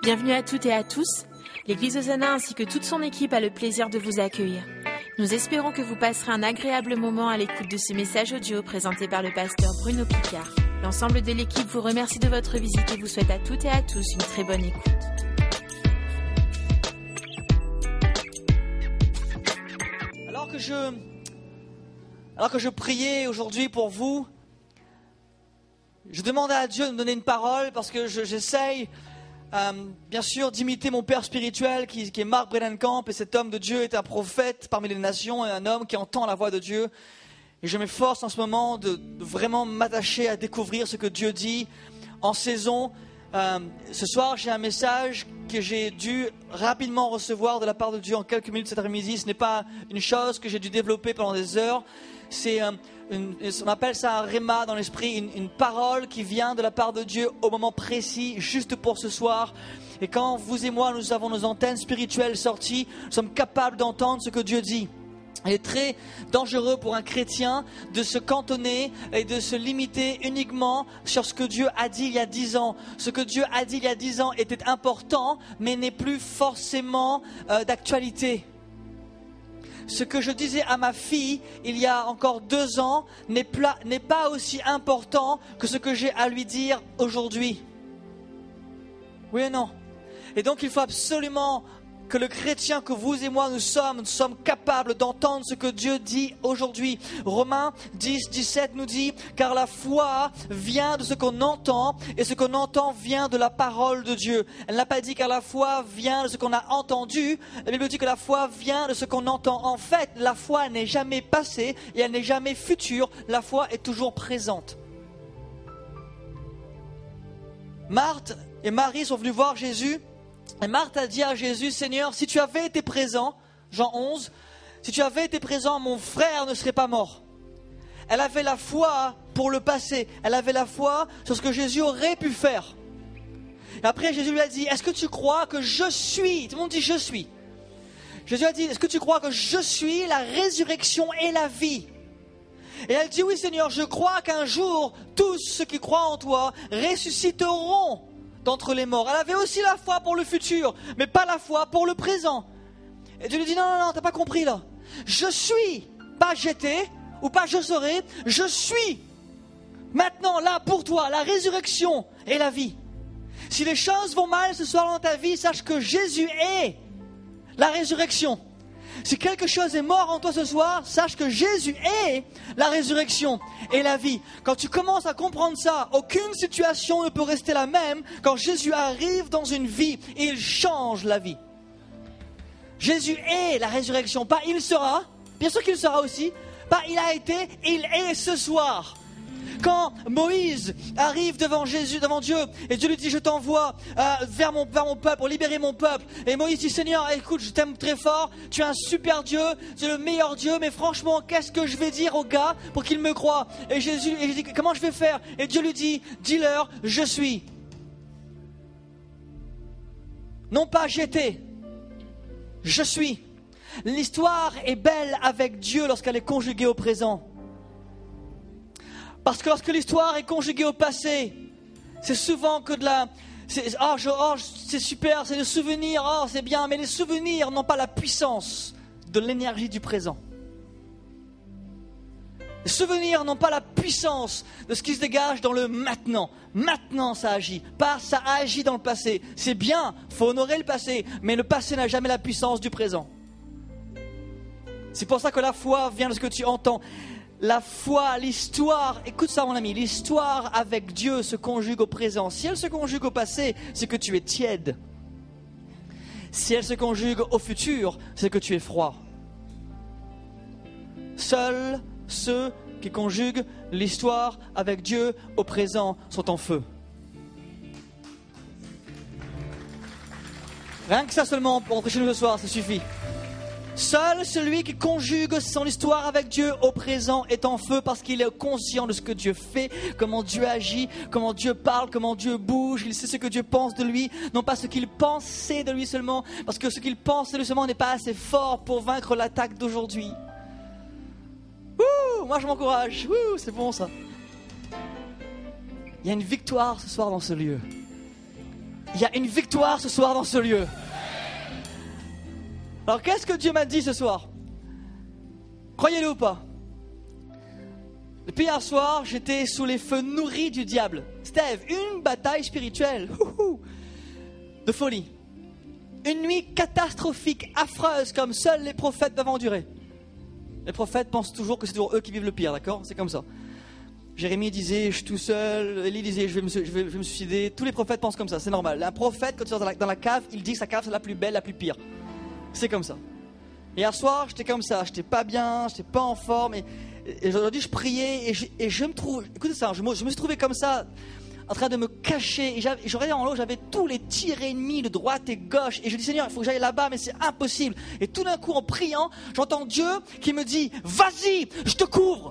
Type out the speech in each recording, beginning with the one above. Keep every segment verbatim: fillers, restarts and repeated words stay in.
Bienvenue à toutes et à tous. L'Église Hosanna ainsi que toute son équipe a le plaisir de vous accueillir. Nous espérons que vous passerez un agréable moment à l'écoute de ce message audio présenté par le pasteur Bruno Picard. L'ensemble de l'équipe vous remercie de votre visite et vous souhaite à toutes et à tous une très bonne écoute. Alors que je, alors que je priais aujourd'hui pour vous, je demandais à Dieu de me donner une parole parce que je, j'essaye euh, bien sûr d'imiter mon père spirituel qui, qui est Mark Bredenkamp, et cet homme de Dieu est un prophète parmi les nations et un homme qui entend la voix de Dieu. Et je m'efforce en ce moment de, de vraiment m'attacher à découvrir ce que Dieu dit en saison. Euh, ce soir, j'ai un message que j'ai dû rapidement recevoir de la part de Dieu en quelques minutes cet après-midi. Ce n'est pas une chose que j'ai dû développer pendant des heures. C'est, euh, une, on appelle ça un réma dans l'esprit, une, une parole qui vient de la part de Dieu au moment précis, juste pour ce soir. Et quand vous et moi, nous avons nos antennes spirituelles sorties, nous sommes capables d'entendre ce que Dieu dit. Il est très dangereux pour un chrétien de se cantonner et de se limiter uniquement sur ce que Dieu a dit il y a dix ans. Ce que Dieu a dit il y a dix ans était important, mais n'est plus forcément euh, d'actualité. Ce que je disais à ma fille il y a encore deux ans n'est, pla- n'est pas aussi important que ce que j'ai à lui dire aujourd'hui. Oui ou non? Et donc il faut absolument que le chrétien que vous et moi nous sommes, nous sommes capables d'entendre ce que Dieu dit aujourd'hui. Romains dix, dix-sept nous dit, car la foi vient de ce qu'on entend et ce qu'on entend vient de la parole de Dieu. Elle n'a pas dit car la foi vient de ce qu'on a entendu, la Bible dit que la foi vient de ce qu'on entend. En fait, la foi n'est jamais passée et elle n'est jamais future, la foi est toujours présente. Marthe et Marie sont venus voir Jésus. Et Marthe a dit à Jésus, Seigneur, si tu avais été présent, Jean onze, si tu avais été présent, mon frère ne serait pas mort. Elle avait la foi pour le passé. Elle avait la foi sur ce que Jésus aurait pu faire. Et après, Jésus lui a dit, est-ce que tu crois que je suis? Tout le monde dit, je suis. Jésus a dit, est-ce que tu crois que je suis la résurrection et la vie? Et elle dit, oui Seigneur, je crois qu'un jour, tous ceux qui croient en toi ressusciteront d'entre les morts. Elle avait aussi la foi pour le futur, mais pas la foi pour le présent. Et Dieu lui dit, non, non, non, t'as pas compris là. Je suis, pas j'étais, ou pas je serai, je suis. Maintenant, là, pour toi, la résurrection et la vie. Si les choses vont mal ce soir dans ta vie, sache que Jésus est la résurrection. Si quelque chose est mort en toi ce soir, sache que Jésus est la résurrection et la vie. Quand tu commences à comprendre ça, aucune situation ne peut rester la même quand Jésus arrive dans une vie et il change la vie. Jésus est la résurrection, pas il sera, bien sûr qu'il sera aussi, pas il a été, il est ce soir. Quand Moïse arrive devant Jésus, devant Dieu, et Dieu lui dit, je t'envoie euh, vers, mon, vers mon peuple, pour libérer mon peuple. Et Moïse dit, Seigneur, écoute, je t'aime très fort, tu es un super Dieu, tu es le meilleur Dieu, mais franchement, qu'est-ce que je vais dire aux gars pour qu'ils me croient? Et Jésus et il dit, comment je vais faire? Et Dieu lui dit, dis-leur, je suis. Non pas j'étais, je suis. L'histoire est belle avec Dieu lorsqu'elle est conjuguée au présent. Parce que lorsque l'histoire est conjuguée au passé, c'est souvent que de la... C'est, oh, je, oh, c'est super, c'est des souvenirs, oh, c'est bien. Mais les souvenirs n'ont pas la puissance de l'énergie du présent. Les souvenirs n'ont pas la puissance de ce qui se dégage dans le maintenant. Maintenant, ça agit. Pas ça agit dans le passé. C'est bien, il faut honorer le passé. Mais le passé n'a jamais la puissance du présent. C'est pour ça que la foi vient de ce que tu entends. La foi, l'histoire, écoute ça mon ami, l'histoire avec Dieu se conjugue au présent. Si elle se conjugue au passé, c'est que tu es tiède. Si elle se conjugue au futur, c'est que tu es froid. Seuls ceux qui conjuguent l'histoire avec Dieu au présent sont en feu. Rien que ça seulement pour rentrer chez nous ce soir, ça suffit. Seul celui qui conjugue son histoire avec Dieu au présent est en feu parce qu'il est conscient de ce que Dieu fait, comment Dieu agit, comment Dieu parle, comment Dieu bouge. Il sait ce que Dieu pense de lui, non pas ce qu'il pensait de lui seulement, parce que ce qu'il pense de lui seulement n'est pas assez fort pour vaincre l'attaque d'aujourd'hui. Ouh, moi je m'encourage, ouh, c'est bon ça. Il y a une victoire ce soir dans ce lieu. Il y a une victoire ce soir dans ce lieu. Alors qu'est-ce que Dieu m'a dit ce soir? Croyez-le ou pas? Depuis hier soir, j'étais sous les feux nourris du diable. Steve, une bataille spirituelle de folie. Une nuit catastrophique, affreuse, comme seuls les prophètes peuvent endurer. Les prophètes pensent toujours que c'est toujours eux qui vivent le pire, d'accord? C'est comme ça. Jérémie disait, je suis tout seul. Élie disait, je vais, me, je, vais, je vais me suicider. Tous les prophètes pensent comme ça, c'est normal. Un prophète, quand il est dans la, dans la cave, il dit que sa cave c'est la plus belle, la plus pire. C'est comme ça. Hier soir, j'étais comme ça. J'étais pas bien, j'étais pas en forme. Et, et aujourd'hui, je priais et je, et je me trouve... Écoutez ça, je me, je me suis trouvé comme ça, en train de me cacher. Et je regardais en haut, j'avais tous les tirs ennemis de droite et gauche. Et je dis, Seigneur, il faut que j'aille là-bas, mais c'est impossible. Et tout d'un coup, en priant, j'entends Dieu qui me dit, vas-y, je te couvre.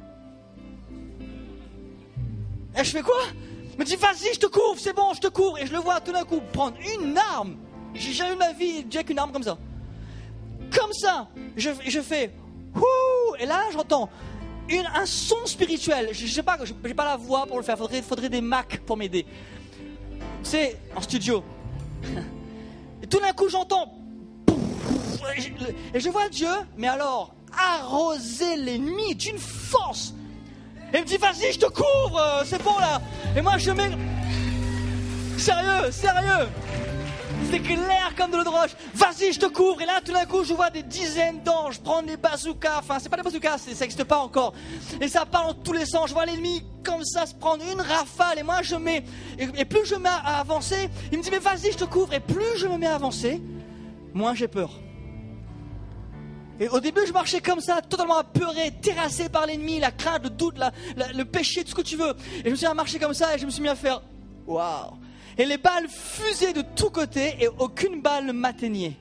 Et je fais quoi? Il me dit, vas-y, je te couvre, c'est bon, je te couvre. Et je le vois tout d'un coup prendre une arme. J'ai jamais eu ma vie, Dieu avec une arme comme ça. Comme ça, je, je fais, ouh, et là, j'entends une, un son spirituel. Je, je sais pas, je n'ai pas la voix pour le faire. Il faudrait, faudrait des Macs pour m'aider. C'est en studio. Et tout d'un coup, j'entends, et je, et je vois Dieu, mais alors, arroser l'ennemi d'une force. Et il me dit, vas-y, je te couvre, c'est bon là. Et moi, je mets... Sérieux, sérieux. C'est clair comme de l'eau de roche. Vas-y, je te couvre. Et là, tout d'un coup, je vois des dizaines d'anges prendre des bazookas. Enfin, c'est pas des bazookas, ça n'existe pas encore. Et ça part dans tous les sens. Je vois l'ennemi comme ça se prendre une rafale. Et moi, je mets... Et, et plus je me mets à avancer, il me dit, mais vas-y, je te couvre. Et plus je me mets à avancer, moins j'ai peur. Et au début, je marchais comme ça, totalement apeuré, terrassé par l'ennemi, la crainte, le doute, la, la, le péché, tout ce que tu veux. Et je me suis mis à marcher comme ça et je me suis mis à faire « Waouh !» Et les balles fusaient de tous côtés et aucune balle ne m'atteignait.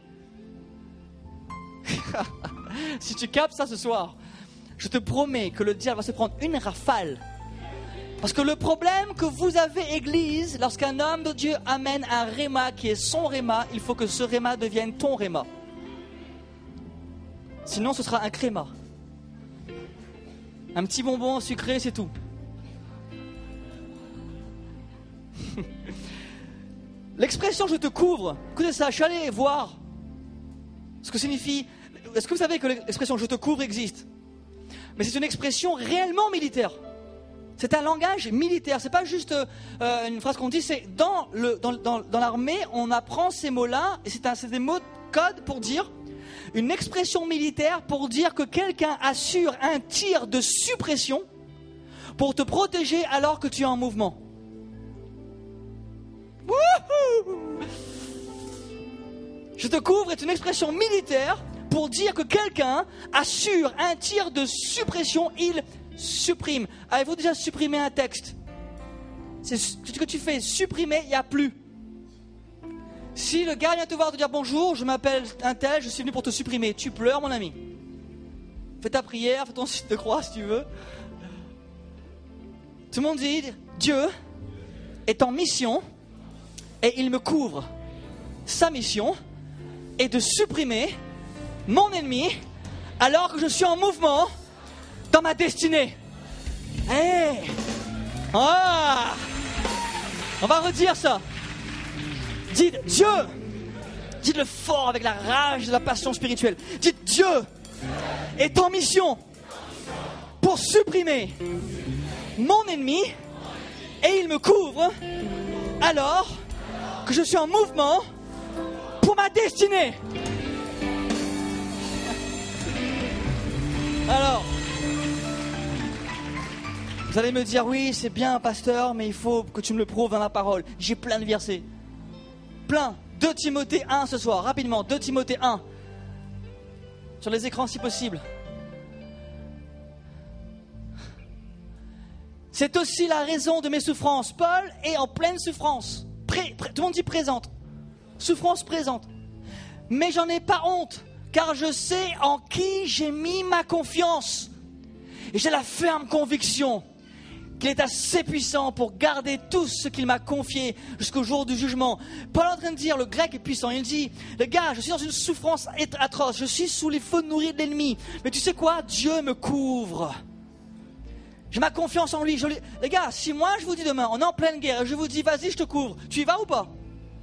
Si tu captes ça ce soir, je te promets que le diable va se prendre une rafale. Parce que le problème que vous avez, Église, lorsqu'un homme de Dieu amène un réma qui est son réma, il faut que ce réma devienne ton réma. Sinon, ce sera un créma. Un petit bonbon sucré, c'est tout. L'expression « je te couvre », écoutez ça, je suis allé voir ce que signifie... Est-ce que vous savez que l'expression « je te couvre » existe? Mais c'est une expression réellement militaire. C'est un langage militaire, c'est pas juste euh, une phrase qu'on dit, c'est dans, le, dans, dans, dans l'armée, on apprend ces mots-là, et c'est, un, c'est des mots de code pour dire... Une expression militaire pour dire que quelqu'un assure un tir de suppression pour te protéger alors que tu es en mouvement. Wouhou! Je te couvre est une expression militaire pour dire que quelqu'un assure un tir de suppression, il supprime. Avez-vous déjà supprimé un texte? C'est ce que tu fais, supprimer, il n'y a plus. Si le gars vient te voir te dire bonjour, je m'appelle un tel, je suis venu pour te supprimer. Tu pleures, mon ami. Fais ta prière, fais ton site de croix si tu veux. Tout le monde dit, Dieu est en mission et il me couvre. Sa mission est de supprimer mon ennemi alors que je suis en mouvement dans ma destinée. Hey! Ah! On va redire ça. Dites Dieu, dites-le fort avec la rage de la passion spirituelle. Dites Dieu est en mission pour supprimer mon ennemi et il me couvre alors que je suis en mouvement pour ma destinée. Alors, vous allez me dire oui, c'est bien, pasteur, mais il faut que tu me le prouves dans la parole. J'ai plein de versets. Plein. deux Timothée un ce soir, rapidement. deux Timothée un. Sur les écrans si possible. C'est aussi la raison de mes souffrances. Paul est en pleine souffrance. Pré, pré, tout le monde dit présente. Souffrance présente. Mais j'en ai pas honte, car je sais en qui j'ai mis ma confiance. Et j'ai la ferme conviction qu'il est assez puissant pour garder tout ce qu'il m'a confié jusqu'au jour du jugement. Paul est en train de dire, le grec est puissant, il dit, les gars, je suis dans une souffrance atroce, je suis sous les feux nourris de l'ennemi, mais tu sais quoi, Dieu me couvre. J'ai ma confiance en lui. Je lui... Les gars, si moi je vous dis demain, on est en pleine guerre, je vous dis, vas-y, je te couvre, tu y vas ou pas?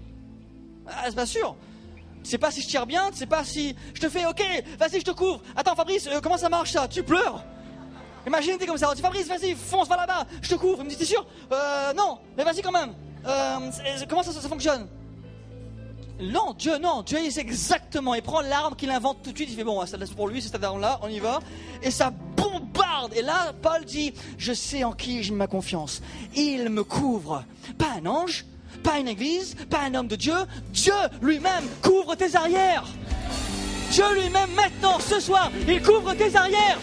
Ah, c'est pas sûr. Tu sais pas si je tire bien, tu sais pas si... Je te fais, ok, vas-y, je te couvre. Attends, Fabrice, euh, comment ça marche ça? Tu pleures? Imagine, t'es comme ça. On dit, Fabrice, vas-y, fonce, va là-bas, je te couvre. Il me dit, t'es sûr? Euh, non, mais vas-y quand même. Euh, c'est- comment ça, ça, ça fonctionne? Non, Dieu, non. Dieu, il sait exactement. Il prend l'arme qu'il invente tout de suite. Il fait, bon, ça laisse pour lui, c'est cette arme-là, on y va. Et ça bombarde. Et là, Paul dit, je sais en qui j'ai mis ma confiance. Il me couvre. Pas un ange, pas une église, pas un homme de Dieu. Dieu lui-même couvre tes arrières. Dieu lui-même, maintenant, ce soir, il couvre tes arrières.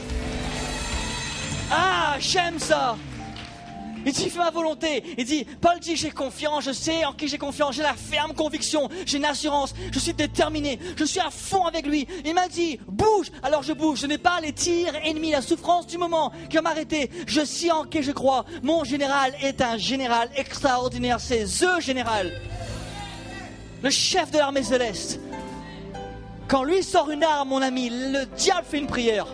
Ah, j'aime ça. Il dit, fais ma volonté. Il dit, Paul dit, j'ai confiance, je sais en qui j'ai confiance, j'ai la ferme conviction, j'ai une assurance, je suis déterminé, je suis à fond avec lui. Il m'a dit, bouge, alors je bouge. Je n'ai pas les tirs ennemis, la souffrance du moment qui va m'arrêter. Je sais en qui je crois. Mon général est un général extraordinaire, c'est THE général. Le chef de l'armée céleste. Quand lui sort une arme, mon ami, le diable fait une prière.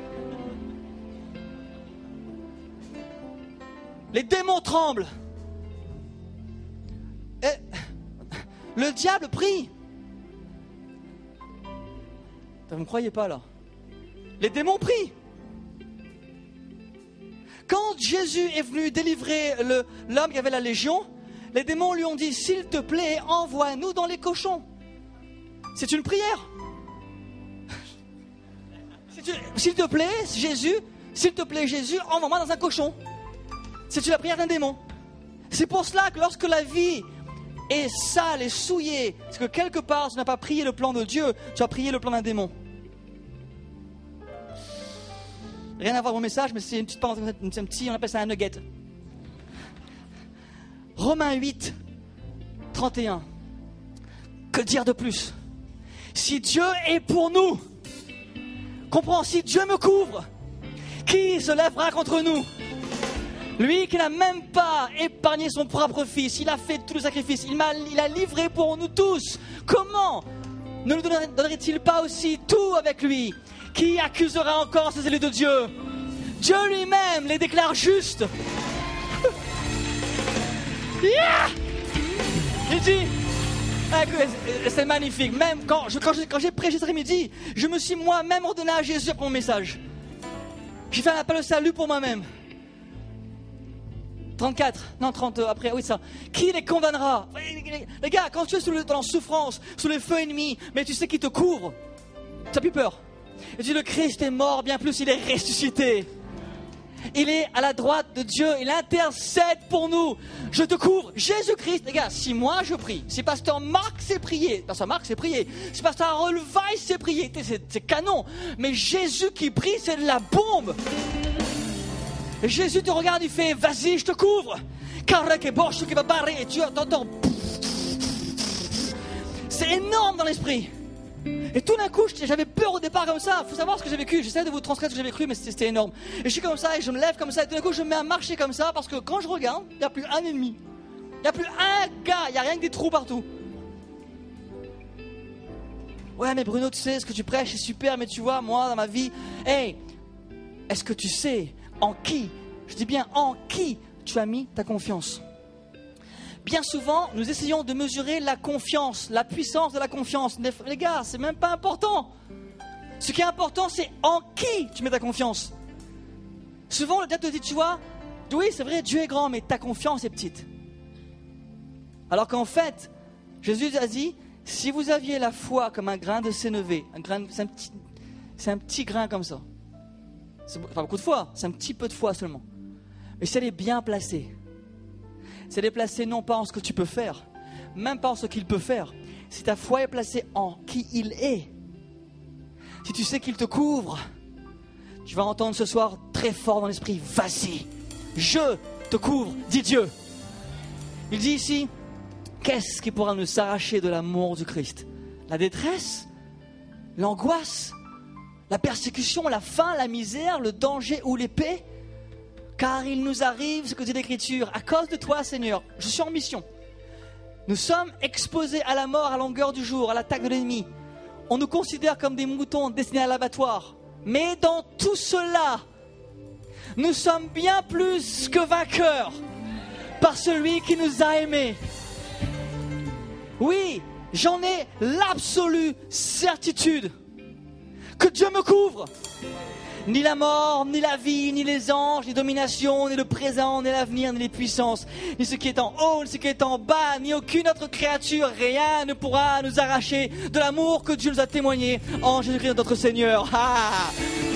Les démons tremblent. Et le diable prie. Vous ne me croyez pas là? Les démons prient. Quand Jésus est venu délivrer le, l'homme qui avait la légion, les démons lui ont dit, s'il te plaît, envoie-nous dans les cochons. C'est une prière. S'il te plaît, Jésus, s'il te plaît, Jésus, envoie-moi dans un cochon. C'est la prière d'un démon. C'est pour cela que lorsque la vie est sale et souillée, c'est que quelque part tu n'as pas prié le plan de Dieu, tu as prié le plan d'un démon. Rien à voir au message, mais c'est une petite parenthèse, c'est un petit, on appelle ça un nugget. Romains huit, trente et un. Que dire de plus? Si Dieu est pour nous, comprends, si Dieu me couvre, qui se lèvera contre nous? Lui qui n'a même pas épargné son propre fils, il a fait tout le sacrifice, il, m'a, il a livré pour nous tous. Comment ne nous donnerait-il pas aussi tout avec lui? Qui accusera encore ces élus de Dieu? Dieu lui-même les déclare justes. Yeah! Il dit, c'est magnifique, même quand, je, quand, je, quand j'ai prêché cet après-midi, je me suis moi-même ordonné à Jésus pour mon message. J'ai fait un appel au salut pour moi-même. trente-quatre, non trente, après, oui ça. Qui les condamnera? Les gars, quand tu es sous le, dans la souffrance, sous les feux ennemis, mais tu sais qu'il te couvre, tu n'as plus peur. Et tu dis, le Christ est mort, bien plus, il est ressuscité. Il est à la droite de Dieu, il intercède pour nous. Je te couvre, Jésus-Christ. Les gars, si moi je prie, si pasteur Marc s'est prié, pasteur Marc s'est prié, si pasteur Harold Weiss s'est prié, c'est, c'est canon. Mais Jésus qui prie, c'est de la bombe. Et Jésus te regarde, il fait, vas-y, je te couvre. Et tu entends. C'est énorme dans l'esprit. Et tout d'un coup, j'avais peur au départ comme ça. Il faut savoir ce que j'ai vécu. J'essaie de vous transmettre ce que j'ai vécu, mais c'était énorme. Et je suis comme ça, et je me lève comme ça. Et tout d'un coup, je me mets à marcher comme ça, parce que quand je regarde, il n'y a plus un ennemi. Il n'y a plus un gars, il n'y a rien que des trous partout. Ouais, mais Bruno, tu sais, ce que tu prêches, c'est super, mais tu vois, moi, dans ma vie, hey, est-ce que tu sais en qui, je dis bien en qui tu as mis ta confiance? Bien souvent, nous essayons de mesurer la confiance, la puissance de la confiance. Les gars, c'est même pas important. Ce qui est important, c'est en qui tu mets ta confiance. Souvent, le diable te dit, tu vois, oui, c'est vrai, Dieu est grand, mais ta confiance est petite. Alors qu'en fait, Jésus a dit, si vous aviez la foi comme un grain de sénévé, un grain, c'est, un petit, c'est un petit grain comme ça. C'est pas beaucoup de foi, c'est un petit peu de foi seulement. Mais si elle est bien placée, si elle est placée non pas en ce que tu peux faire, même pas en ce qu'il peut faire. Si ta foi est placée en qui il est, si tu sais qu'il te couvre, tu vas entendre ce soir très fort dans l'esprit, vas-y, je te couvre, dit Dieu. Il dit ici, qu'est-ce qui pourra nous arracher de l'amour du Christ? La détresse, l'angoisse, la persécution, la faim, la misère, le danger ou l'épée? Car il nous arrive, ce que dit l'Écriture, à cause de toi, Seigneur, je suis en mission. Nous sommes exposés à la mort à longueur du jour, à l'attaque de l'ennemi. On nous considère comme des moutons destinés à l'abattoir. Mais dans tout cela, nous sommes bien plus que vainqueurs par celui qui nous a aimés. Oui, J'en ai l'absolue certitude que Dieu me couvre. Ni la mort, ni la vie, ni les anges, ni domination, ni le présent, ni l'avenir, ni les puissances, ni ce qui est en haut, ni ce qui est en bas, ni aucune autre créature, rien ne pourra nous arracher de l'amour que Dieu nous a témoigné en Jésus-Christ notre Seigneur. Ah!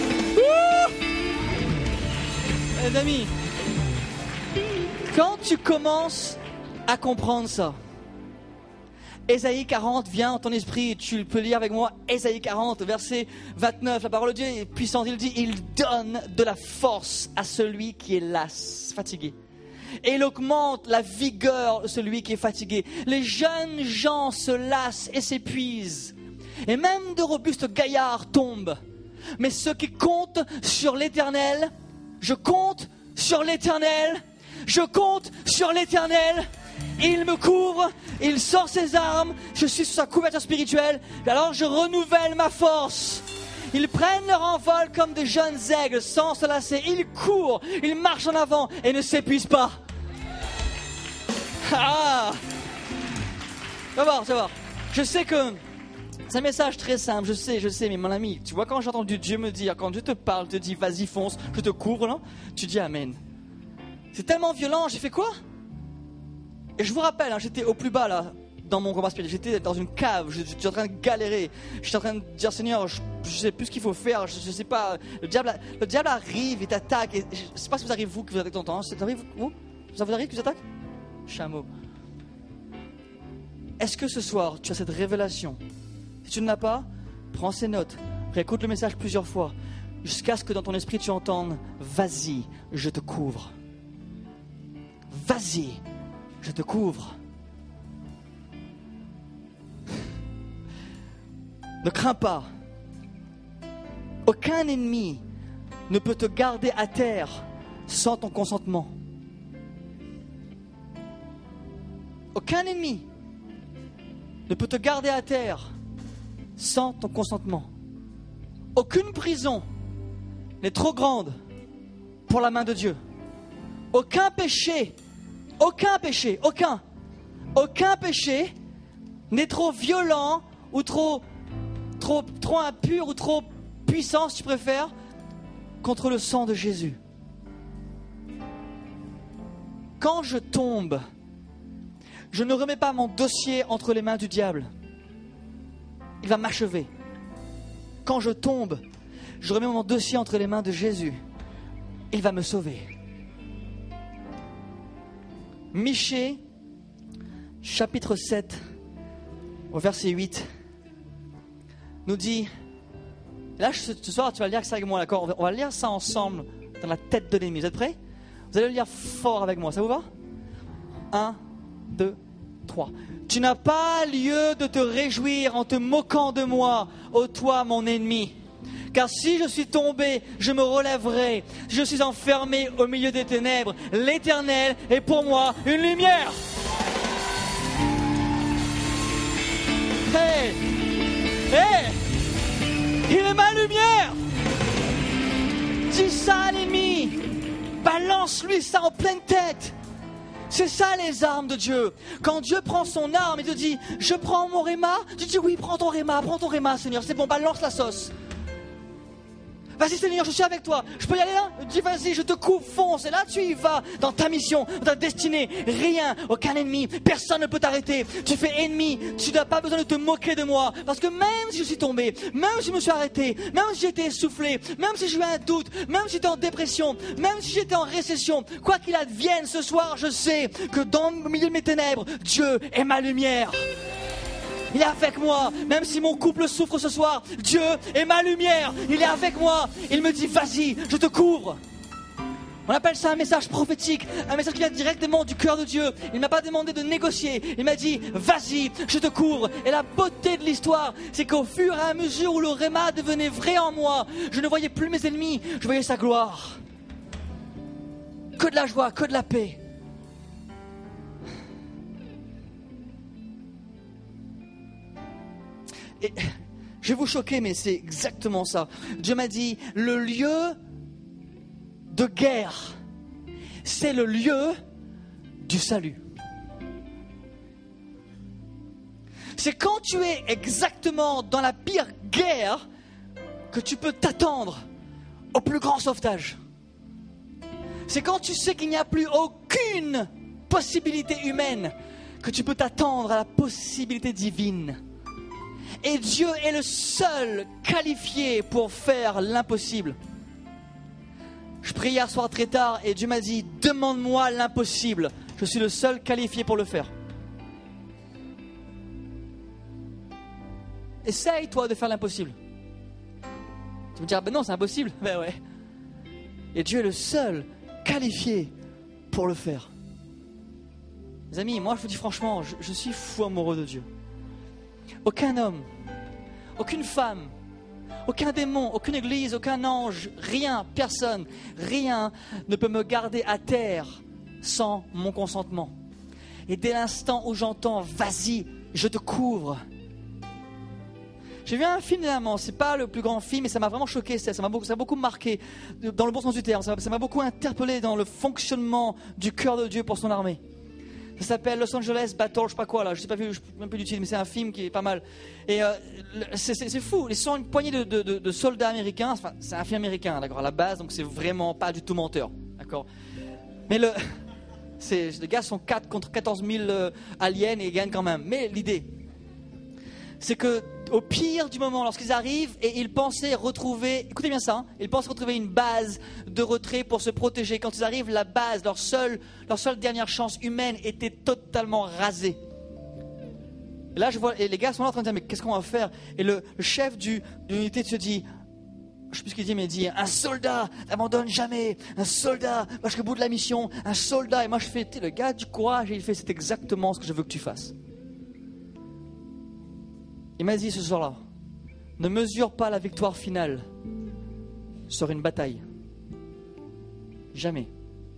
Les amis, quand tu commences à comprendre ça, Ésaïe quarante vient en ton esprit, tu peux lire avec moi Ésaïe quarante, verset vingt-neuf, la parole de Dieu est puissante, il dit, il donne de la force à celui qui est las, fatigué. Et il augmente la vigueur de celui qui est fatigué. Les jeunes gens se lassent et s'épuisent, et même de robustes gaillards tombent. Mais ceux qui comptent sur l'Éternel, je compte sur l'Éternel, je compte sur l'Éternel. Il me couvre, il sort ses armes, je suis sous sa couverture spirituelle, alors je renouvelle ma force. Ils prennent leur envol comme des jeunes aigles sans se lasser, ils courent, ils marchent en avant et ne s'épuisent pas. Ah! Va voir, va voir. Je sais que c'est un message très simple, je sais, je sais, mais mon ami, tu vois quand j'ai entendu Dieu me dire, quand Dieu te parle, te dit vas-y fonce, je te couvre, là, tu dis amen. C'est tellement violent, j'ai fait quoi? Et je vous rappelle, hein, j'étais au plus bas là, dans mon combat spirituel. J'étais dans une cave, j'étais en train de galérer. J'étais en train de dire Seigneur, je, je sais plus ce qu'il faut faire, je, je sais pas. Le diable, le diable arrive, il t'attaque. Et je sais pas si vous arrive vous, que vous attaquez ton temps. Ça arrive vous? Ça vous arrive qu'il vous attaque? Chameau. Est-ce que ce soir, tu as cette révélation? Si tu ne l'as pas, prends ces notes, réécoute le message plusieurs fois, jusqu'à ce que dans ton esprit tu entendes, vas-y, je te couvre. Vas-y. Je te couvre. Ne crains pas. Aucun ennemi ne peut te garder à terre sans ton consentement. Aucun ennemi ne peut te garder à terre sans ton consentement. Aucune prison n'est trop grande pour la main de Dieu. Aucun péché Aucun péché, aucun, aucun péché n'est trop violent ou trop, trop, trop impur ou trop puissant, si tu préfères, contre le sang de Jésus. Quand je tombe, je ne remets pas mon dossier entre les mains du diable. Il va m'achever. Quand je tombe, je remets mon dossier entre les mains de Jésus. Il va me sauver. Michée, chapitre sept, au verset huit, nous dit, là ce soir tu vas lire ça avec moi, d'accord? On va lire ça ensemble dans la tête de l'ennemi. Vous êtes prêts? Vous allez le lire fort avec moi, ça vous va? Un, deux, trois. Tu n'as pas lieu de te réjouir en te moquant de moi, ô toi mon ennemi. Car si je suis tombé, je me relèverai. Si je suis enfermé au milieu des ténèbres, l'Éternel est pour moi une lumière. Hey, hey, il est ma lumière. Dis ça à l'ennemi. Balance-lui ça en pleine tête. C'est ça les armes de Dieu. Quand Dieu prend son arme et te dit, je prends mon réma, tu dis oui, prends ton réma, prends ton réma, Seigneur. C'est bon, balance la sauce. Vas-y Seigneur, je suis avec toi. Je peux y aller là? Dis vas-y, je te couvre, fonce. Et là tu y vas dans ta mission, dans ta destinée. Rien, aucun ennemi, personne ne peut t'arrêter. Tu fais ennemi, tu n'as pas besoin de te moquer de moi. Parce que même si je suis tombé, même si je me suis arrêté, même si j'étais essoufflé, même si j'ai eu un doute, même si j'étais en dépression, même si j'étais en récession, quoi qu'il advienne ce soir, je sais que dans le milieu de mes ténèbres, Dieu est ma lumière. Il est avec moi, même si mon couple souffre ce soir, Dieu est ma lumière, il est avec moi, il me dit vas-y, je te couvre. On appelle ça un message prophétique, un message qui vient directement du cœur de Dieu. Il ne m'a pas demandé de négocier, il m'a dit vas-y, je te couvre. Et la beauté de l'histoire, c'est qu'au fur et à mesure où le réma devenait vrai en moi, je ne voyais plus mes ennemis, je voyais sa gloire. Que de la joie, que de la paix. Et je vais vous choquer, mais c'est exactement ça. Dieu m'a dit, le lieu de guerre, c'est le lieu du salut. C'est quand tu es exactement dans la pire guerre que tu peux t'attendre au plus grand sauvetage. C'est quand tu sais qu'il n'y a plus aucune possibilité humaine que tu peux t'attendre à la possibilité divine. Et Dieu est le seul qualifié pour faire l'impossible. Je prie hier soir très tard et Dieu m'a dit, demande-moi l'impossible. Je suis le seul qualifié pour le faire. Essaye toi de faire l'impossible. Tu me diras, ben non, c'est impossible. Ben ouais. Et Dieu est le seul qualifié pour le faire. Mes amis, moi je vous dis franchement, je, je suis fou amoureux de Dieu. Aucun homme, aucune femme, aucun démon, aucune église, aucun ange, rien, personne, rien ne peut me garder à terre sans mon consentement. Et dès l'instant où j'entends, vas-y, je te couvre. J'ai vu un film dernièrement, c'est pas le plus grand film, mais ça m'a vraiment choqué, ça m'a beaucoup, ça m'a beaucoup marqué, dans le bon sens du terme, ça m'a, ça m'a beaucoup interpellé dans le fonctionnement du cœur de Dieu pour son armée. Ça s'appelle Los Angeles Battle, je sais pas quoi là, je sais pas vu, je sais même plus du titre, mais c'est un film qui est pas mal. Et euh, c'est, c'est, c'est fou, ils sont une poignée de, de, de, de soldats américains, enfin c'est un film américain, d'accord, à la base, donc c'est vraiment pas du tout menteur, d'accord. Mais le, c'est, les gars sont quatre contre quatorze mille euh, aliens et ils gagnent quand même. Mais l'idée, c'est que au pire du moment, lorsqu'ils arrivent et ils pensaient retrouver, écoutez bien ça, hein, ils pensaient retrouver une base de retrait pour se protéger. Quand ils arrivent, la base, leur seule, leur seule dernière chance humaine était totalement rasée. Et là, je vois, et les gars sont là en train de dire, mais qu'est-ce qu'on va faire? Et le, le chef du, de l'unité se dit, je sais plus ce qu'il dit, mais il dit, un soldat n'abandonne jamais, un soldat va jusqu'au bout de la mission, un soldat. Et moi je fais, t'es le gars du courage, et il fait, c'est exactement ce que je veux que tu fasses. Il m'a dit ce soir-là, ne mesure pas la victoire finale sur une bataille. Jamais.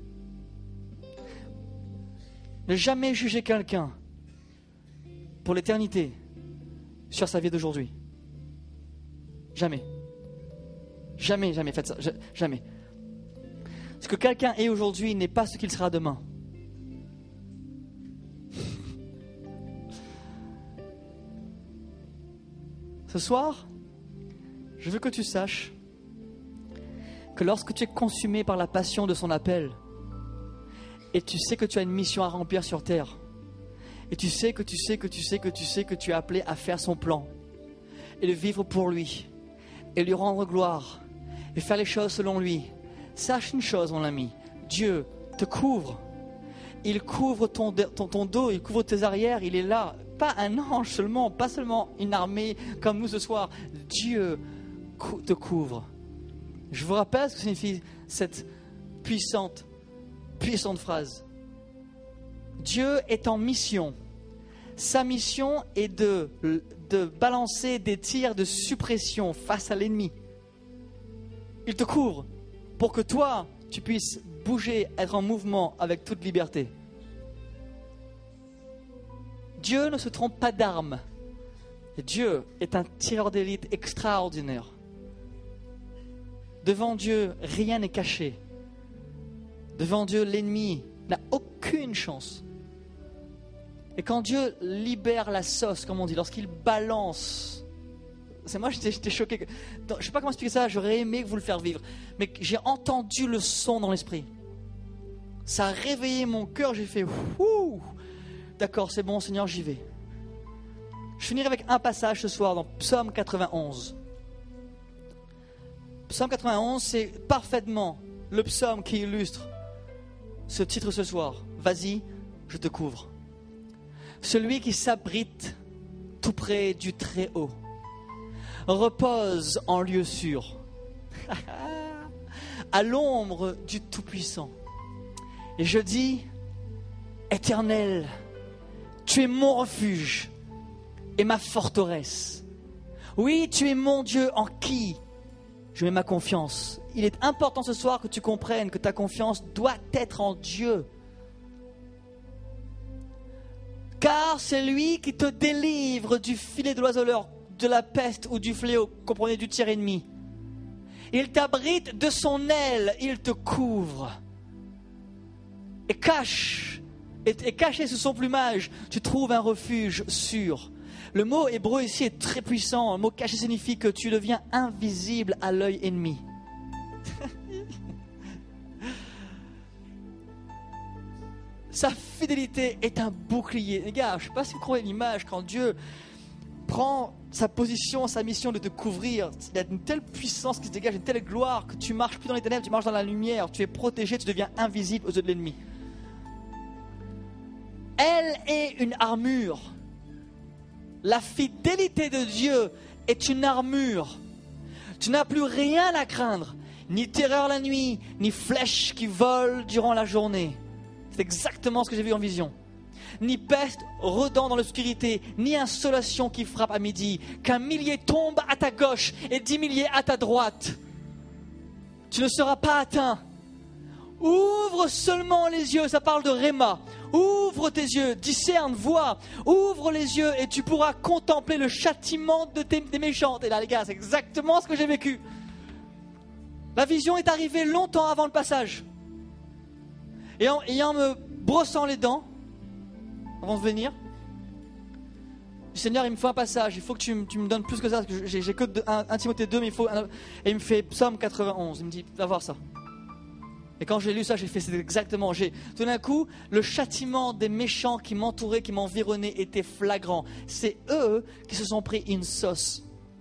Ne jamais juger quelqu'un pour l'éternité sur sa vie d'aujourd'hui. Jamais. Jamais, jamais faites ça. Jamais. Ce que quelqu'un est aujourd'hui n'est pas ce qu'il sera demain. Ce soir, je veux que tu saches que lorsque tu es consumé par la passion de son appel et tu sais que tu as une mission à remplir sur terre et tu sais que tu sais que tu sais que tu sais que tu es appelé à faire son plan et de vivre pour lui et lui rendre gloire et faire les choses selon lui, sache une chose mon ami, Dieu te couvre. Il couvre ton, ton, ton dos, il couvre tes arrières, il est là. Pas un ange seulement, pas seulement une armée comme nous ce soir. Dieu te couvre. Je vous rappelle ce que signifie cette puissante, puissante phrase. Dieu est en mission. Sa mission est de, de balancer des tirs de suppression face à l'ennemi. Il te couvre pour que toi, tu puisses bouger, être en mouvement avec toute liberté. Dieu ne se trompe pas d'armes. Dieu est un tireur d'élite extraordinaire. Devant Dieu, rien n'est caché. Devant Dieu, l'ennemi n'a aucune chance. Et quand Dieu libère la sauce, comme on dit, lorsqu'il balance, c'est moi j'étais, j'étais choqué. Je ne sais pas comment expliquer ça, j'aurais aimé vous le faire vivre. Mais j'ai entendu le son dans l'esprit. Ça a réveillé mon cœur, j'ai fait ouh. D'accord, c'est bon Seigneur, j'y vais. Je finirai avec un passage ce soir dans Psaume quatre-vingt-onze. Psaume quatre-vingt-onze, c'est parfaitement le psaume qui illustre ce titre ce soir. Vas-y, je te couvre. Celui qui s'abrite tout près du Très-Haut repose en lieu sûr, à l'ombre du Tout-Puissant. Et je dis, Éternel, tu es mon refuge et ma forteresse. Oui, tu es mon Dieu en qui je mets ma confiance. Il est important ce soir que tu comprennes que ta confiance doit être en Dieu. Car c'est lui qui te délivre du filet de l'oiseleur, de la peste ou du fléau, comprenez, du tir ennemi. Il t'abrite de son aile, il te couvre. Et cache, et, et caché sous son plumage, tu trouves un refuge sûr. Le mot hébreu ici est très puissant. Le mot caché signifie que tu deviens invisible à l'œil ennemi. Sa fidélité est un bouclier. Les gars, je ne sais pas si vous croyez l'image, quand Dieu prend sa position, sa mission de te couvrir, il y a une telle puissance qui se dégage, une telle gloire que tu ne marches plus dans les ténèbres, tu marches dans la lumière, tu es protégé, tu deviens invisible aux yeux de l'ennemi. Elle est une armure. La fidélité de Dieu est une armure. Tu n'as plus rien à craindre, ni terreur la nuit, ni flèche qui vole durant la journée. C'est exactement ce que j'ai vu en vision. Ni peste rôdant dans l'obscurité, ni insolation qui frappe à midi. Qu'un millier tombe à ta gauche et dix milliers à ta droite. Tu ne seras pas atteint. Ouvre seulement les yeux, ça parle de Réma. Ouvre tes yeux, discerne, vois. Ouvre les yeux et tu pourras contempler le châtiment de tes, des méchants. Et là les gars, c'est exactement ce que j'ai vécu. La vision est arrivée longtemps avant le passage. Et en, et en me brossant les dents, avant de venir, le Seigneur, il me faut un passage, il faut que tu, tu me donnes plus que ça, parce que j'ai, j'ai que un Timothée deux, mais il faut... Un, et il me fait Psaume quatre-vingt-onze, il me dit, va voir ça. Et quand j'ai lu ça, j'ai fait, c'est exactement, j'ai, tout d'un coup, le châtiment des méchants qui m'entouraient, qui m'environnaient était flagrant. C'est eux qui se sont pris une sauce.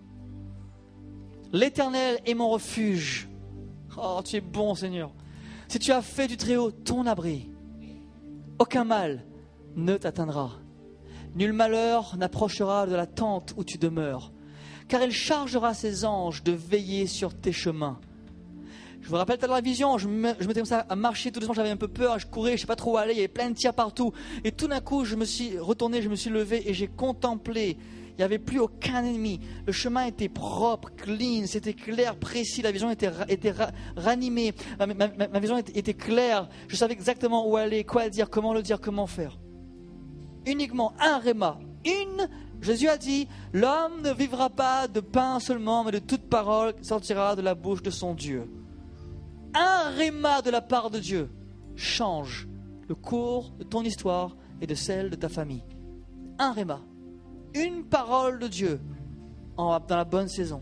L'Éternel est mon refuge. Oh, tu es bon, Seigneur. Si tu as fait du Très-Haut ton abri, aucun mal ne t'atteindra. Nul malheur n'approchera de la tente où tu demeures, car il chargera ses anges de veiller sur tes chemins. Je vous rappelle tout à l'heure la vision, je me, je me mettais comme ça à marcher tout doucement, j'avais un peu peur, je courais, je ne sais pas trop où aller, il y avait plein de tirs partout. Et tout d'un coup, je me suis retourné, je me suis levé et j'ai contemplé. Il n'y avait plus aucun ennemi. Le chemin était propre, clean, c'était clair, précis. La vision était, était ra, ranimée. Ma, ma, ma, ma vision était, était claire. Je savais exactement où aller, quoi dire, comment le dire, comment faire. Uniquement un réma. Une, Jésus a dit, l'homme ne vivra pas de pain seulement, mais de toute parole qui sortira de la bouche de son Dieu. Un réma de la part de Dieu change le cours de ton histoire et de celle de ta famille. Un réma. Une parole de Dieu en, dans la bonne saison.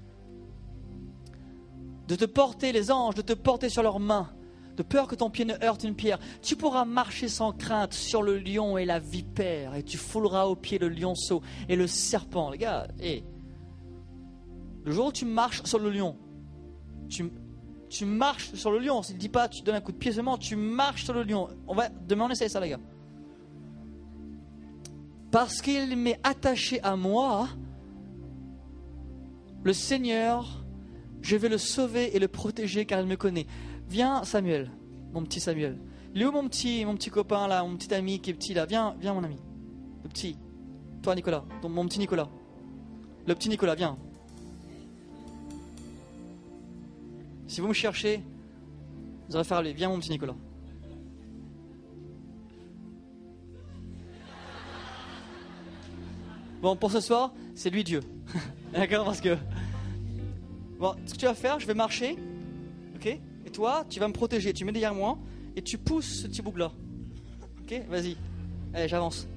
De te porter, les anges, de te porter sur leurs mains, de peur que ton pied ne heurte une pierre. Tu pourras marcher sans crainte sur le lion et la vipère, et tu fouleras au pied le lionceau et le serpent. Les gars, hey, le jour où tu marches sur le lion, tu, tu marches sur le lion. Il ne dit pas tu donnes un coup de pied seulement, tu marches sur le lion. On va, demain on essaye ça les gars. Parce qu'il m'est attaché à moi, le Seigneur, je vais le sauver et le protéger car il me connaît. Viens Samuel, mon petit Samuel. Il est où mon petit, mon petit copain là, mon petit ami qui est petit là? Viens, viens mon ami. Le petit. Toi Nicolas, donc mon petit Nicolas. Le petit Nicolas, viens. Si vous me cherchez, vous aurez faire aller. Viens mon petit Nicolas. Bon, pour ce soir, c'est lui Dieu. D'accord? Parce que... Bon, ce que tu vas faire, je vais marcher. Ok? Et toi, tu vas me protéger. Tu mets derrière moi et tu pousses ce petit bout-là. Ok? Vas-y. Allez, j'avance.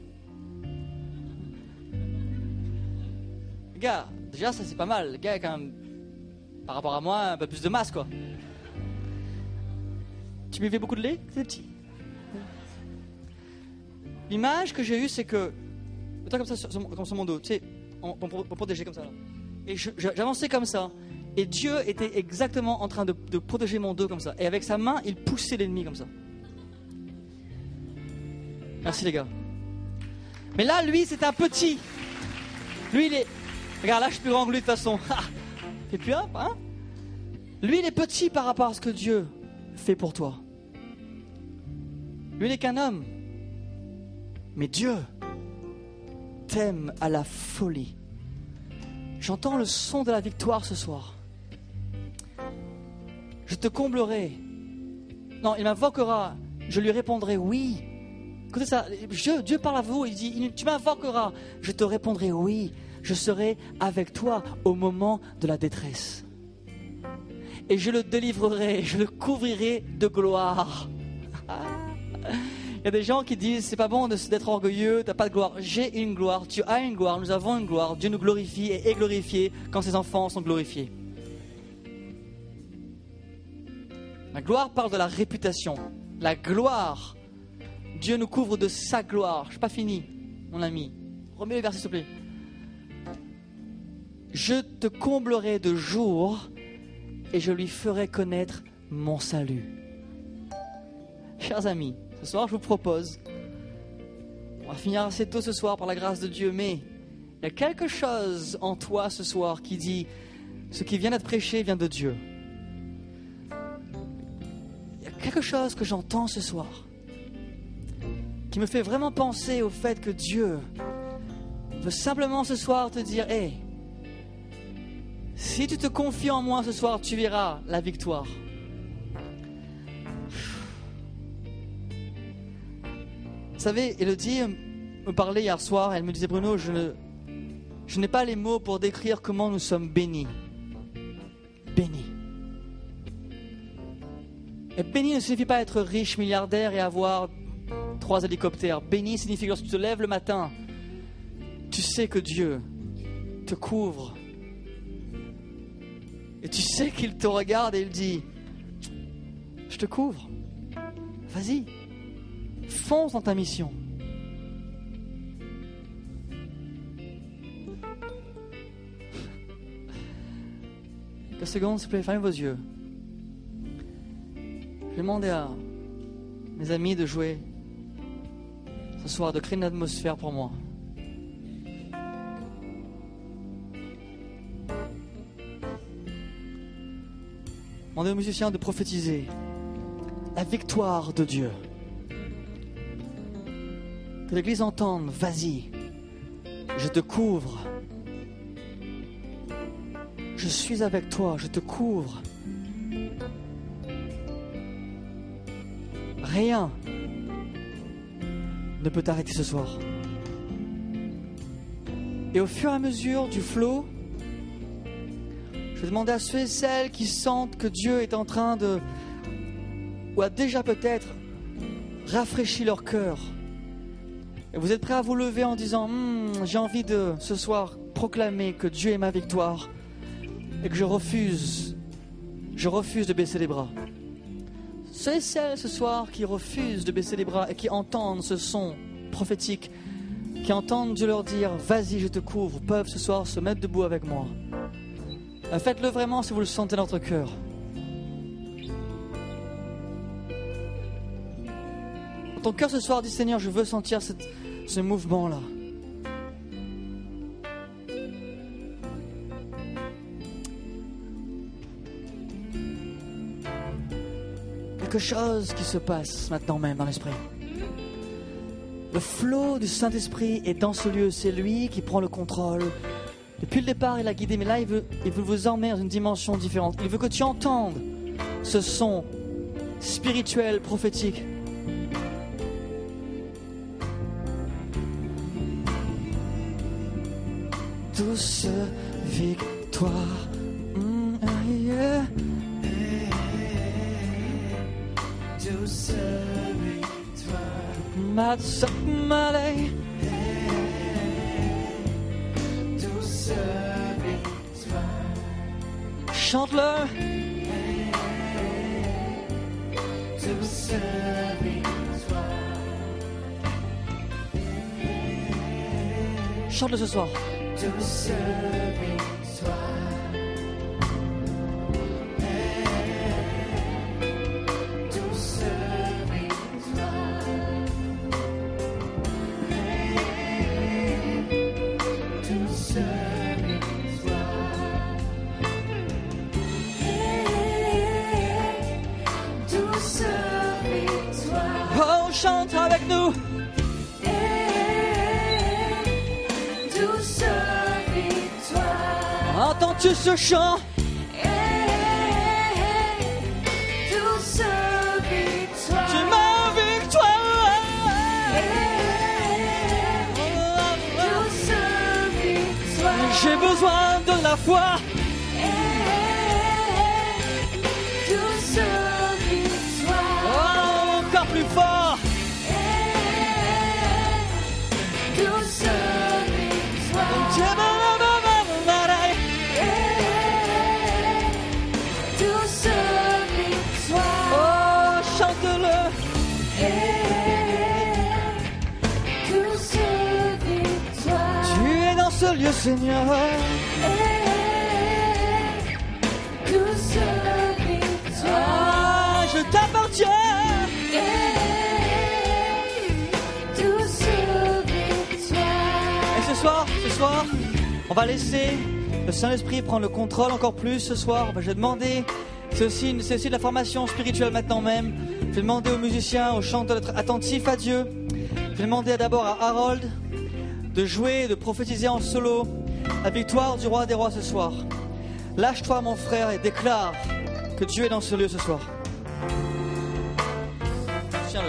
Le gars, déjà, ça c'est pas mal. Le gars a quand même, par rapport à moi, un peu plus de masse, quoi. Tu buvais beaucoup de lait? C'est petit. L'image que j'ai eue, c'est que... Toi comme ça sur, sur, comme sur mon dos, tu sais, pour, pour, pour protéger comme ça là. Et je, je, j'avançais comme ça, et Dieu était exactement en train de, de protéger mon dos comme ça. Et avec sa main, il poussait l'ennemi comme ça. Merci les gars. Mais là, lui, c'est un petit. Lui, il est... Regarde, là, je suis plus grand que lui de toute façon. T'es plus up, hein? Lui, il est petit par rapport à ce que Dieu fait pour toi. Lui, il n'est qu'un homme. Mais Dieu t'aime à la folie. J'entends le son de la victoire ce soir. Je te comblerai. Non, il m'invoquera. Je lui répondrai oui. Écoutez ça, Dieu, Dieu parle à vous. Il dit, tu m'invoqueras. Je te répondrai oui. Je serai avec toi au moment de la détresse. Et je le délivrerai. Je le couvrirai de gloire. Il y a des gens qui disent c'est pas bon de- d'être orgueilleux, t'as pas de gloire. J'ai une gloire, tu as une gloire, nous avons une gloire. Dieu nous glorifie et est glorifié quand ses enfants sont glorifiés. La gloire parle de la réputation. La gloire, Dieu nous couvre de sa gloire. Je ne suis pas fini, mon ami. Remets le verset s'il te plaît. Je te comblerai de jours et je lui ferai connaître mon salut. Chers amis, ce soir je vous propose, on va finir assez tôt ce soir par la grâce de Dieu, mais il y a quelque chose en toi ce soir qui dit, ce qui vient d'être prêché vient de Dieu. Il y a quelque chose que j'entends ce soir qui me fait vraiment penser au fait que Dieu veut simplement ce soir te dire, hé, hey, si tu te confies en moi ce soir, tu verras la victoire. Vous savez, Elodie me parlait hier soir, elle me disait, Bruno, je, ne, je n'ai pas les mots pour décrire comment nous sommes bénis. Bénis. Et béni ne signifie pas être riche, milliardaire et avoir trois hélicoptères. Béni signifie que lorsque tu te lèves le matin, tu sais que Dieu te couvre. Et tu sais qu'il te regarde et il dit, je te couvre. Vas-y, fonce dans ta mission. Quelques secondes, s'il vous plaît, fermez vos yeux. Je vais demander à mes amis de jouer ce soir, de créer une atmosphère pour moi. Demandez aux musiciens de prophétiser la victoire de Dieu. Que l'Église entende, vas-y, je te couvre. Je suis avec toi, je te couvre. Rien ne peut t'arrêter ce soir. Et au fur et à mesure du flot, je vais demander à ceux et celles qui sentent que Dieu est en train de, ou a déjà peut-être rafraîchi leur cœur. Et vous êtes prêts à vous lever en disant, hm, j'ai envie de ce soir proclamer que Dieu est ma victoire et que je refuse, je refuse de baisser les bras. Ceux et celles ce soir qui refusent de baisser les bras et qui entendent ce son prophétique, qui entendent Dieu leur dire, vas-y, je te couvre, peuvent ce soir se mettre debout avec moi. Faites-le vraiment si vous le sentez dans votre cœur. Ton cœur ce soir dit, Seigneur, je veux sentir cette, ce mouvement-là. Quelque chose qui se passe maintenant même dans l'esprit. Le flot du Saint-Esprit est dans ce lieu, c'est lui qui prend le contrôle. Depuis le départ, il a guidé, mais là, il veut, il veut vous emmener dans une dimension différente. Il veut que tu entendes ce son spirituel, prophétique. Douce victoire. Mm, yeah. Douce victoire. Matsa malay. Chante-le. Chante-le ce soir. Chante avec nous. Douce victoire. Entends-tu ce chant? Douce victoire. Tu m'as victoire. Douce victoire. J'ai besoin de la foi. Douce victoire. Oh, encore plus fort. douce victoire. Douce victoire. Oh, chante-le. Douce victoire. Tu es dans ce lieu, Seigneur. Douce victoire. Ah, je t'appartiens. Douce victoire. Et ce soir, ce soir, on va laisser le Saint-Esprit prendre le contrôle encore plus ce soir. Je vais demander, c'est aussi, une, c'est aussi de la formation spirituelle maintenant même. Je vais demander aux musiciens, aux chanteurs d'être attentifs à Dieu. Je vais demander d'abord à Harold de jouer, de prophétiser en solo la victoire du roi des rois ce soir. Lâche-toi mon frère et déclare que Dieu est dans ce lieu ce soir. Tiens-le.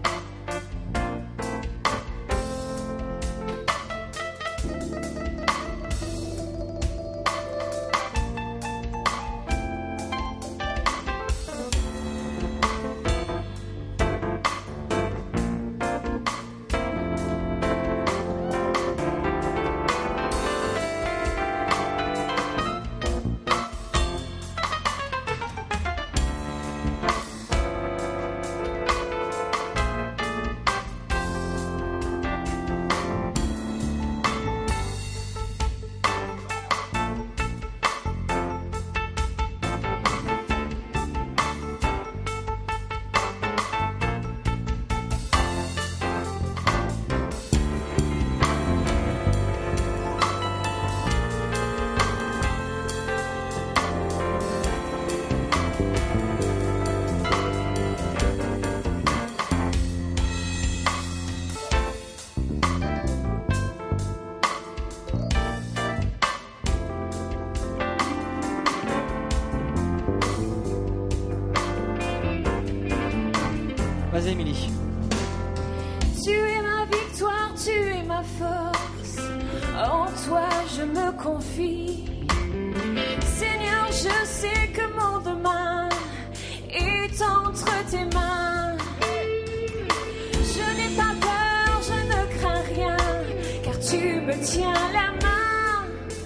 Vas-y, Émilie. Tu es ma victoire, tu es ma force. En toi je me confie. Seigneur, je sais que mon demain est entre tes mains. Je n'ai pas peur, je ne crains rien, car tu me tiens la main.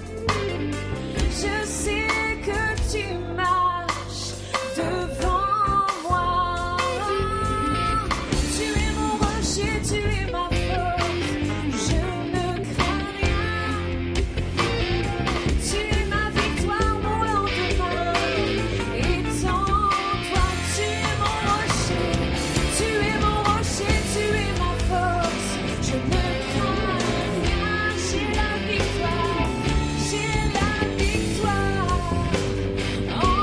Je sais que tu marches devant. Tu es ma force, je ne crains rien. Tu es ma victoire, mon lendemain. Et en toi, tu es mon rocher. Tu es mon rocher, tu es ma force. Je ne crains rien. J'ai la victoire, j'ai la victoire en toi.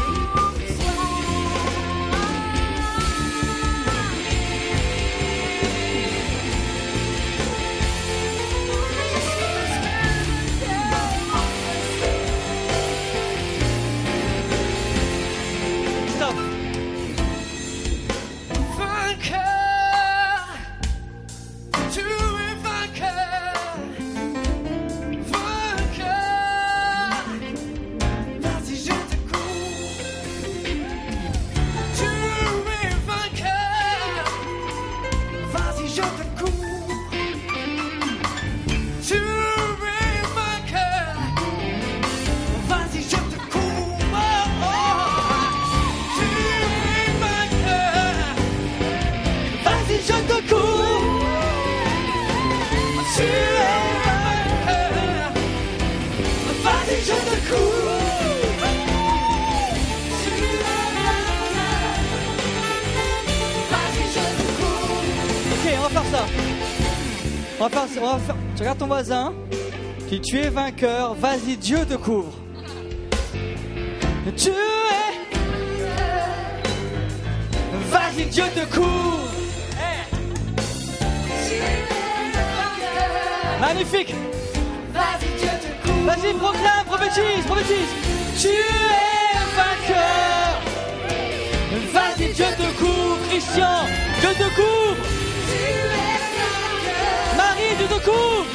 On va faire, on va faire, tu regardes ton voisin, puis tu es vainqueur, vas-y, Dieu te couvre. Tu es, vas-y, Dieu te couvre. Magnifique. Vas-y, Dieu te couvre. Vas-y, proclame, prophétise, prophétise. Tu es vainqueur. Vas-y, Dieu te couvre. Christian, Dieu te couvre. Marie, Dieu te couvre.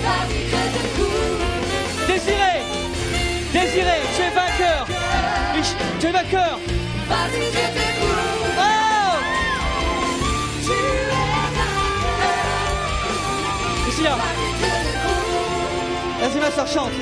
Désiré, Désiré, tu es vainqueur. Tu es vainqueur. Oh! Ici là. Vas-y ma soeur, chante.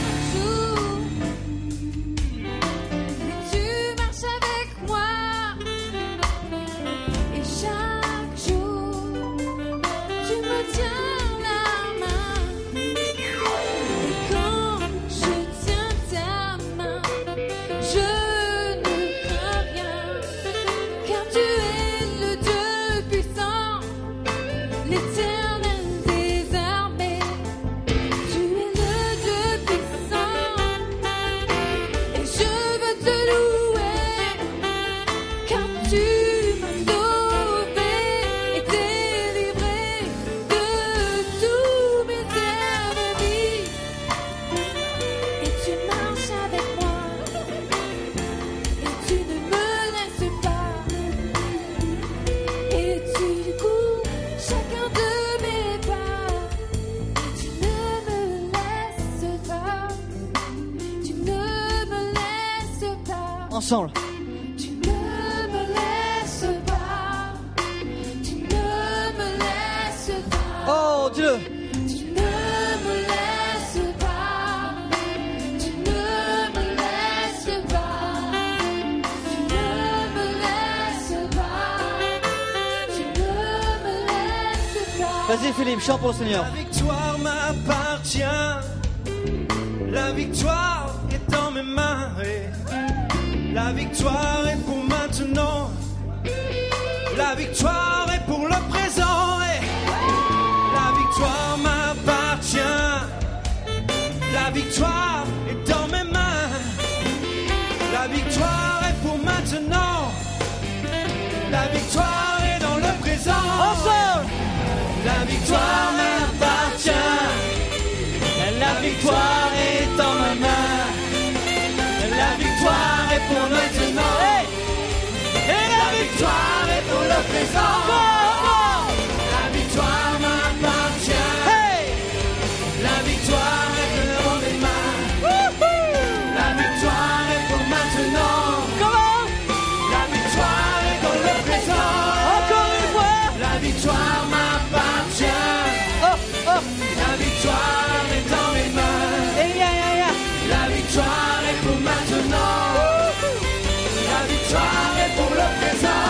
Ensemble. Tu ne me laisses pas, tu ne me laisses pas. Oh Dieu. Tu ne me laisses pas, tu ne me laisses pas, tu ne me laisses pas, tu ne me laisses pas. Vas-y Philippe, chante pour le Seigneur. La victoire m'appartient, la victoire est dans mes mains. La victoire est pour maintenant, la victoire est pour le présent. La victoire m'appartient, la victoire est dans mes mains. La victoire est pour maintenant, la victoire est dans le présent. Ensemble. La victoire m'appartient, la victoire est dans ma main. La victoire est pour maintenant, hey. Et la victoire est pour le présent. Oh, oh. La victoire m'appartient, hey. La victoire est dans mes mains. Woo-hoo. La victoire est pour maintenant. Comment? La victoire est dans le présent. Encore une fois. La victoire m'appartient. Oh, oh. La victoire est dans mes mains. Et ya, ya, ya. La victoire est pour maintenant. La victoire est pour le présent.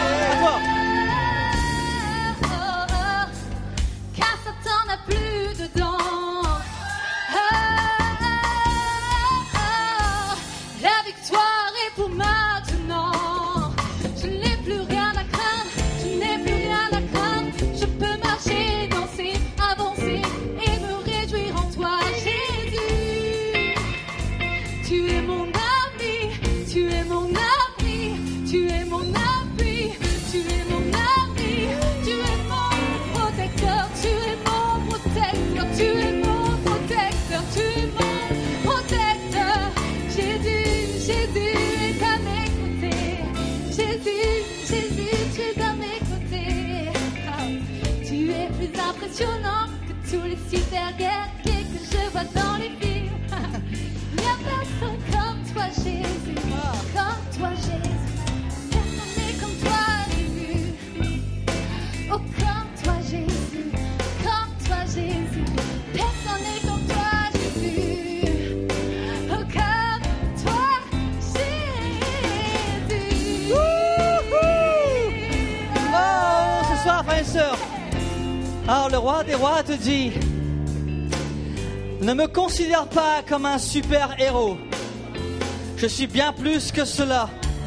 Oh, oh, car Satan n'a plus dedans. Oh, oh, oh, la victoire est pour maintenant. Je n'ai plus rien à craindre, je n'ai plus rien à craindre. Je peux marcher, danser, avancer et me réjouir en toi, Jésus. Tu es mon ami, tu es mon ami, tu es mon appui, tu es mon ami, tu es mon protecteur, tu es mon protecteur, tu es mon protecteur, tu es mon protecteur. Jésus, Jésus est à mes côtés, Jésus, Jésus, tu es à mes côtés. Ah, tu es plus impressionnant que tous les super guerriers que je vois dans les films. Il n'y a personne comme toi, Jésus, comme toi, Jésus. Personne n'est comme toi, Jésus. Oh, comme toi, Jésus, comme toi, Jésus. Personne n'est comme toi, Jésus. Oh, comme toi, Jésus. Oh, ce soir, frères et sœurs. Alors le roi des rois te dit: ne me considère pas comme un super héros. Je suis bien plus que cela.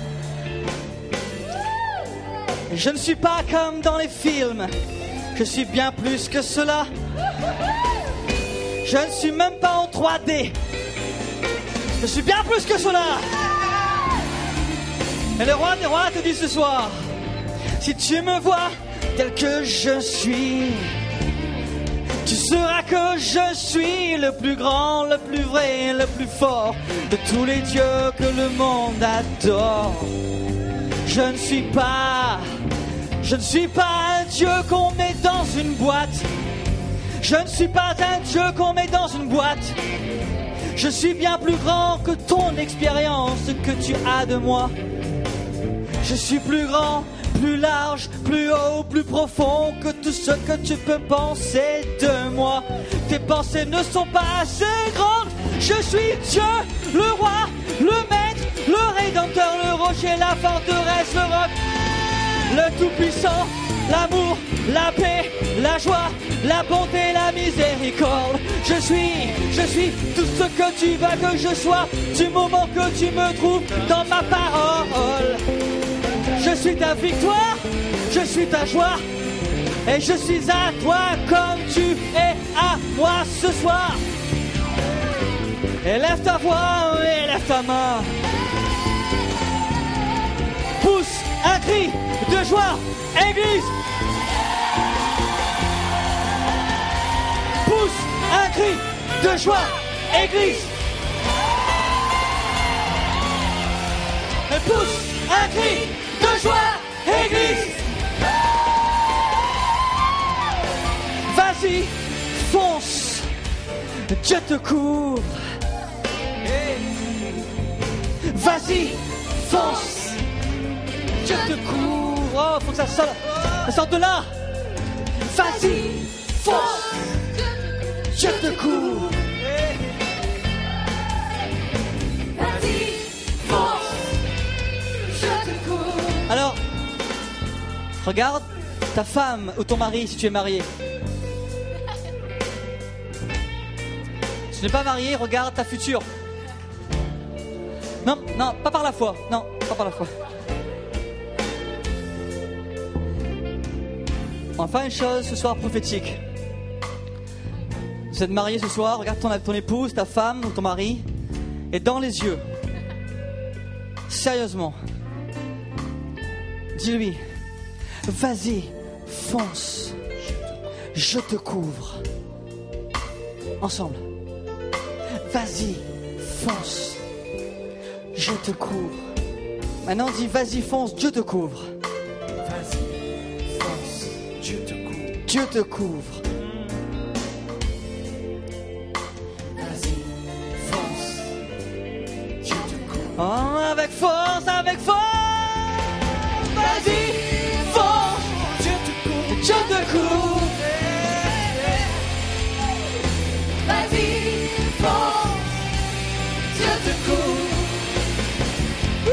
Je ne suis pas comme dans les films. Je suis bien plus que cela. Je ne suis même pas en trois D. Je suis bien plus que cela. Et le roi des rois te dit ce soir: si tu me vois tel que je suis, tu sauras que je suis le plus grand, le plus vrai, le plus fort de tous les dieux que le monde adore. Je ne suis pas, je ne suis pas un dieu qu'on met dans une boîte. Je ne suis pas un dieu qu'on met dans une boîte. Je suis bien plus grand que ton expérience que tu as de moi. Je suis plus grand plus large, plus haut, plus profond que tout ce que tu peux penser de moi. Tes pensées ne sont pas assez grandes. Je suis Dieu, le roi, le maître, le rédempteur, le rocher, la forteresse, le roc, le tout-puissant, l'amour, la paix, la joie, la bonté, la miséricorde. Je suis, je suis tout ce que tu veux que je sois, du moment que tu me trouves dans ma parole. Je suis ta victoire, je suis ta joie, et je suis à toi comme tu es à moi ce soir. Élève ta voix, élève ta main. Pousse un cri de joie, Église. Pousse un cri de joie, Église. Et pousse un cri de joie, Église. Vas-y, fonce, Dieu te couvre. Vas-y, fonce, Dieu te couvre. Oh, faut que ça sorte, ça sorte de là. Vas-y, fonce, Dieu te couvre. Vas-y, fonce, je te cours. Alors, regarde ta femme ou ton mari si tu es marié. Si tu n'es pas marié, regarde ta future. Non, non, pas par la foi. Non, pas par la foi. On va faire une chose ce soir prophétique. Vous êtes marié ce soir, regarde ton, ton épouse, ta femme ou ton mari, et dans les yeux, sérieusement, dis-lui, vas-y, fonce, je te couvre. Ensemble. Vas-y, fonce, je te couvre. Maintenant dis, vas-y, fonce, Dieu te couvre. Vas-y, fonce, Dieu te couvre. Dieu te couvre. Vas-y, fonce, Dieu te couvre. Oh, avec force, avec force. Vas-y, fonce, Dieu te couvre. Dieu te couvre. Vas-y, fonce, Dieu te couvre.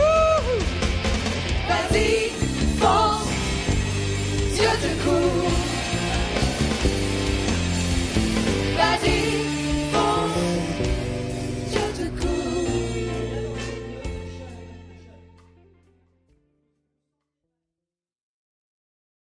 Vas-y, fonce, Dieu te couvre.